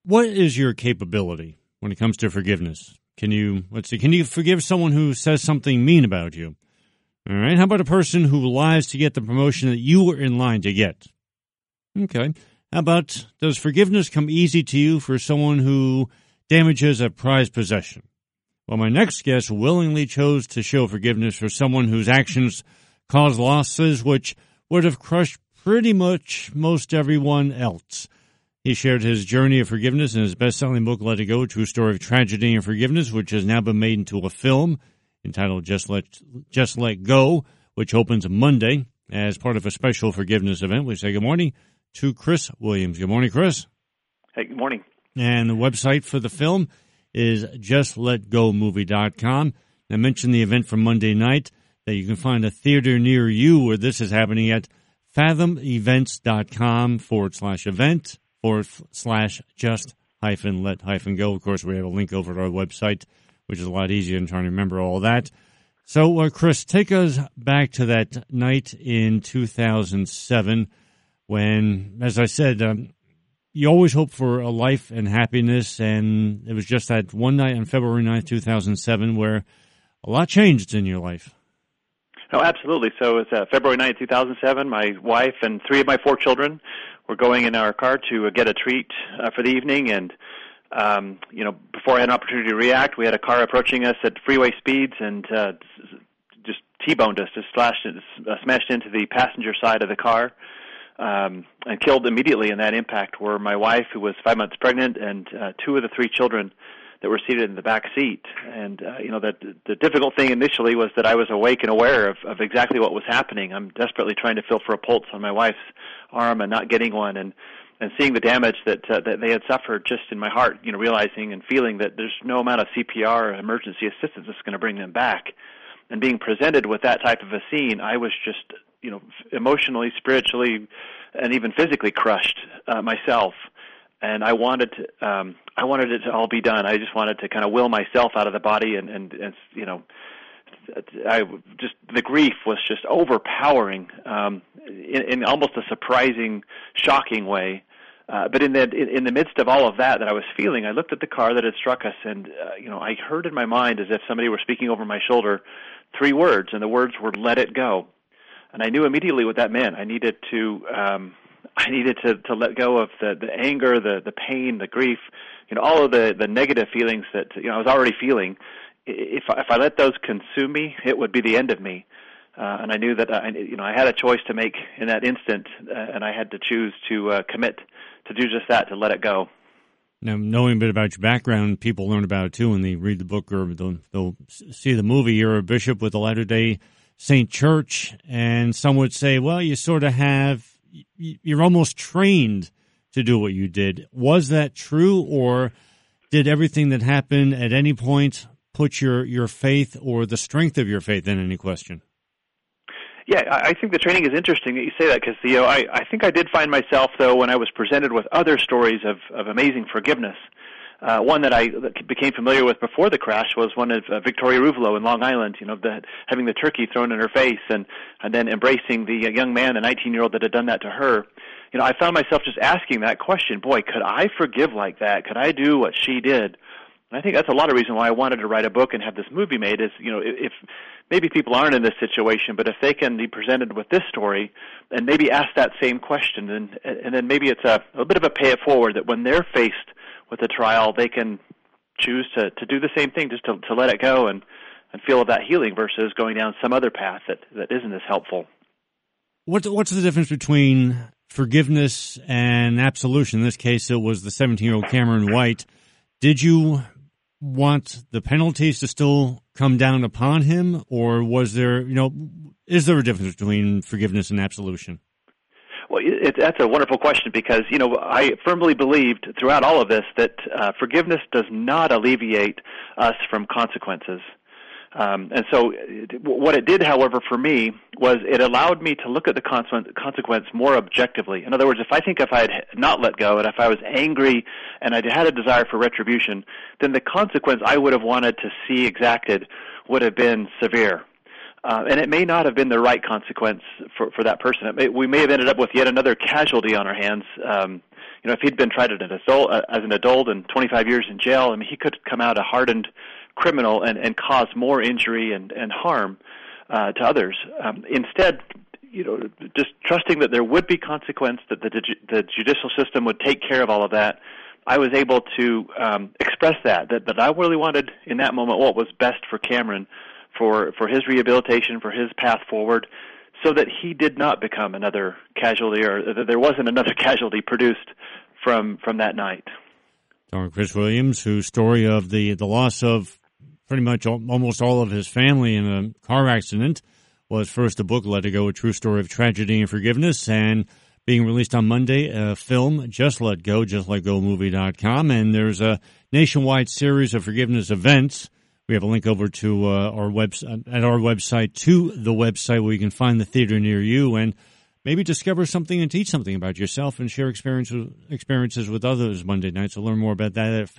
what is your capability when it comes to forgiveness? Can you forgive someone who says something mean about you? All right. How about a person who lies to get the promotion that you were in line to get? Okay. How about, does forgiveness come easy to you for someone who damages a prized possession? Well, my next guest willingly chose to show forgiveness for someone whose actions caused losses which would have crushed pretty much most everyone else. He shared his journey of forgiveness in his best-selling book, Let It Go, a true story of tragedy and forgiveness, which has now been made into a film entitled Just Let Go, which opens Monday as part of a special forgiveness event. We say good morning to Chris Williams. Good morning, Chris. Hey, good morning. And the website for the film is justletgomovie.com. I mentioned the event from Monday night, that you can find a theater near you where this is happening at fathomevents.com/event/just-let-go. Of course, we have a link over to our website, which is a lot easier than trying to remember all that. So, Chris, take us back to that night in 2007 when, as I said, you always hope for a life and happiness, and it was just that one night on February 9th, 2007, where a lot changed in your life. Oh, absolutely. So it's February 9th, 2007. My wife and 3 of my 4 children were going in our car to get a treat for the evening, and before I had an opportunity to react, we had a car approaching us at freeway speeds and just T-boned us, just smashed into the passenger side of the car, and killed immediately in that impact were my wife, who was 5 months pregnant, and 2 of the 3 children that were seated in the back seat. And, that the difficult thing initially was that I was awake and aware of exactly what was happening. I'm desperately trying to feel for a pulse on my wife's arm and not getting one, and seeing the damage that they had suffered just in my heart, realizing and feeling that there's no amount of CPR or emergency assistance that's going to bring them back. And being presented with that type of a scene, I was just, emotionally, spiritually, and even physically crushed myself. And I wanted it to all be done. I just wanted to kind of will myself out of the body, and the grief was just overpowering in almost a surprising, shocking way. But in the midst of all of that I was feeling, I looked at the car that had struck us, and I heard in my mind, as if somebody were speaking over my shoulder, 3 words, and the words were "Let it go." And I knew immediately what that meant. I needed to let go of the anger, the pain, the grief, all of the negative feelings that I was already feeling. If I let those consume me, it would be the end of me. And I knew that I had a choice to make in that instant, and I had to choose to commit to do just that, to let it go. Now, knowing a bit about your background, people learn about it too when they read the book or they'll see the movie. You're a bishop with the Latter-day Saint Church, and some would say, well, you sort of you're almost trained to do what you did. Was that true, or did everything that happened at any point put your faith or the strength of your faith in any question? Yeah, I think the training is interesting that you say that, because I think I did find myself, though, when I was presented with other stories of amazing forgiveness. One that I became familiar with before the crash was one of Victoria Ruvalo in Long Island, having the turkey thrown in her face and then embracing the young man, the 19-year-old that had done that to her. I found myself just asking that question, boy, could I forgive like that? Could I do what she did? And I think that's a lot of reason why I wanted to write a book and have this movie made is, if maybe people aren't in this situation, but if they can be presented with this story and maybe ask that same question, and then maybe it's a bit of a pay it forward, that when they're faced with a trial, they can choose to do the same thing, just to let it go and feel that healing versus going down some other path that isn't as helpful. What's the difference between forgiveness and absolution? In this case, it was the 17-year-old Cameron White. Did you want the penalties to still come down upon him, or was there, is there a difference between forgiveness and absolution? Well, that's a wonderful question, because, I firmly believed throughout all of this that forgiveness does not alleviate us from consequences. And so what it did, however, for me, was it allowed me to look at the consequence more objectively. In other words, if I had not let go, and if I was angry and I had a desire for retribution, then the consequence I would have wanted to see exacted would have been severe. And it may not have been the right consequence for that person. We may have ended up with yet another casualty on our hands, if he'd been tried as an adult and 25 years in jail, I mean, he could come out a hardened criminal and cause more injury and harm to others. Instead, just trusting that there would be consequence, that the judicial system would take care of all of that, I was able to express that I really wanted in that moment what was best for Cameron, for his rehabilitation, for his path forward, so that he did not become another casualty, or that there wasn't another casualty produced from that night. Dr. Chris Williams, whose story of the loss of pretty much almost all of his family in a car accident was first a book, Let It Go, A True Story of Tragedy and Forgiveness, and being released on Monday, a film, Just Let Go, justletgomovie.com, and there's a nationwide series of forgiveness events. We have a link over to our website, to the website where you can find the theater near you and maybe discover something and teach something about yourself and share experiences with others Monday night. So learn more about that at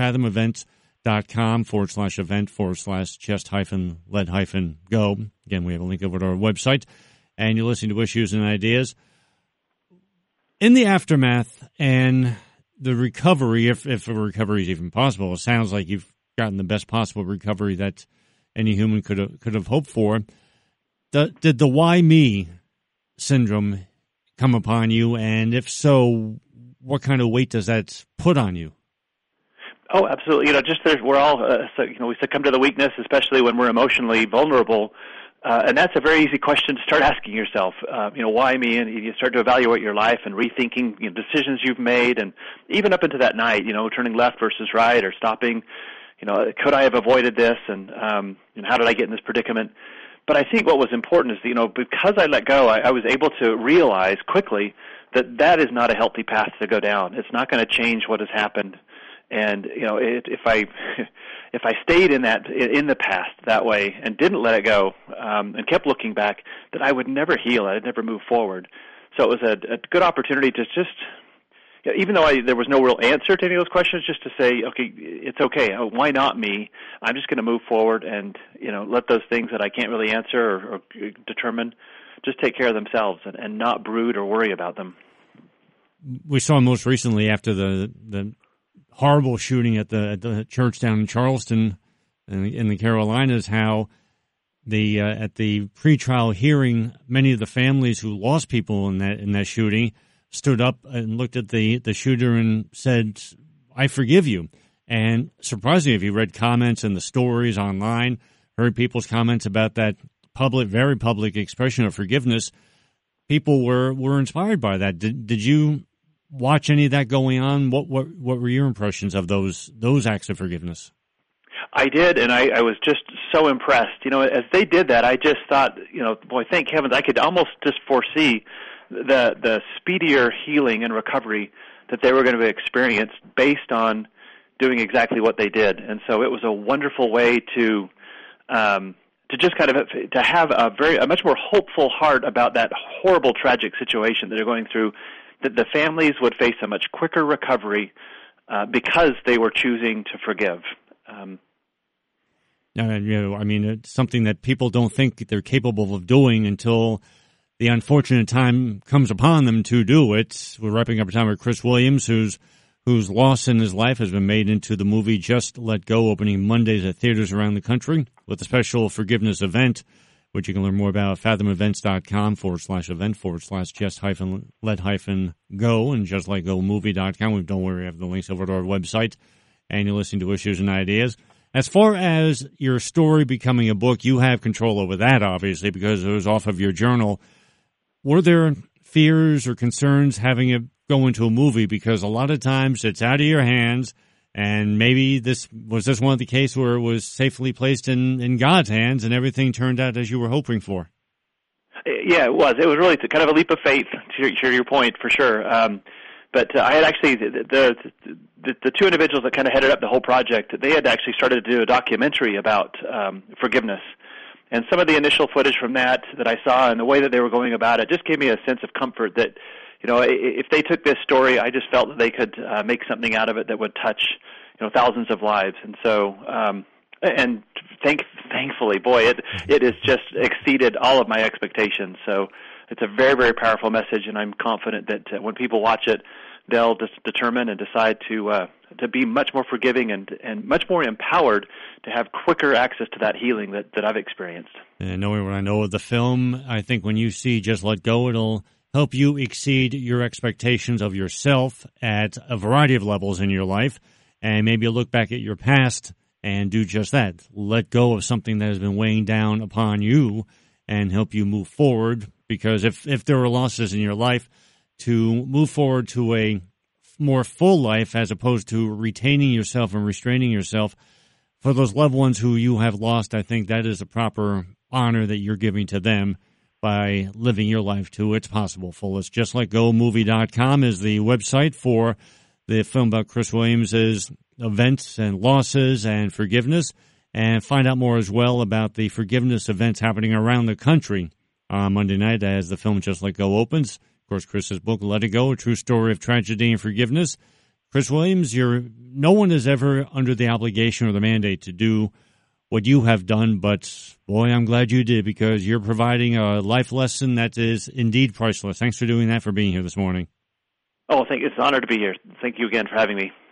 fathomevents.com/event/just-let-go. Again, we have a link over to our website, and you're listening to Issues and Ideas. In the aftermath and the recovery, if a recovery is even possible, it sounds like you've gotten the best possible recovery that any human could have hoped for. Did the why me syndrome come upon you, and if so, what kind of weight does that put on you? Oh, absolutely. We're all, we succumb to the weakness, especially when we're emotionally vulnerable. And that's a very easy question to start asking yourself. Why me? And you start to evaluate your life and rethinking decisions you've made, and even up into that night, turning left versus right or stopping. Could I have avoided this? And how did I get in this predicament? But I think what was important is, because I let go, I was able to realize quickly that is not a healthy path to go down. It's not going to change what has happened. And if I stayed in the past that way and didn't let it go and kept looking back, that I would never heal. I'd never move forward. So it was a good opportunity to just, even though there was no real answer to any of those questions, just to say, okay, it's okay. Why not me? I'm just going to move forward and let those things that I can't really answer or determine just take care of themselves and not brood or worry about them. We saw most recently after the horrible shooting at the church down in Charleston in the Carolinas, how at the pretrial hearing, many of the families who lost people in that shooting stood up and looked at the shooter and said, "I forgive you." And surprisingly, if you read comments and the stories online, heard people's comments about that very public expression of forgiveness, people were inspired by that. Did you watch any of that going on? What were your impressions of those acts of forgiveness? I did, and I was just so impressed. As they did that, I just thought, boy, thank heavens, I could almost just foresee the speedier healing and recovery that they were going to experience based on doing exactly what they did. And so it was a wonderful way to just kind of to have a much more hopeful heart about that horrible, tragic situation that they're going through, that the families would face a much quicker recovery because they were choosing to forgive. It's something that people don't think they're capable of doing until the unfortunate time comes upon them to do it. We're wrapping up a time with Chris Williams, whose loss in his life has been made into the movie Just Let Go, opening Mondays at theaters around the country with a special forgiveness event, which you can learn more about at fathomevents.com/event/just-let-go and justletgomovie.com. Don't worry, I have the links over to our website, and you're listening to Issues and Ideas. As far as your story becoming a book, you have control over that, obviously, because it was off of your journal. Were there fears or concerns having it go into a movie? Because a lot of times it's out of your hands, and maybe this was one of the cases where it was safely placed in God's hands and everything turned out as you were hoping for. Yeah, it was. It was really kind of a leap of faith, to your point, for sure. But I had actually, the two individuals that kind of headed up the whole project, they had actually started to do a documentary about forgiveness. And some of the initial footage from that I saw and the way that they were going about it just gave me a sense of comfort that, if they took this story, I just felt that they could make something out of it that would touch, thousands of lives. And so, and thankfully, boy, it has just exceeded all of my expectations. So it's a very, very powerful message, and I'm confident that when people watch it, they'll just determine and decide to be much more forgiving and much more empowered to have quicker access to that healing that I've experienced. And knowing what I know of the film, I think when you see Just Let Go, it'll help you exceed your expectations of yourself at a variety of levels in your life, and maybe you'll look back at your past and do just that. Let go of something that has been weighing down upon you and help you move forward, because if there are losses in your life, to move forward to a more full life as opposed to retaining yourself and restraining yourself for those loved ones who you have lost, I think that is a proper honor that you're giving to them by living your life to its possible fullest. JustLetGoMovie.com is the website for the film about Chris Williams' events and losses and forgiveness, and find out more as well about the forgiveness events happening around the country on Monday night as the film Just Let Go opens. Of course, Chris's book, Let It Go, A True Story of Tragedy and Forgiveness. Chris Williams, no one is ever under the obligation or the mandate to do what you have done, but boy, I'm glad you did, because you're providing a life lesson that is indeed priceless. Thanks for doing that, for being here this morning. Oh, it's an honor to be here. Thank you again for having me.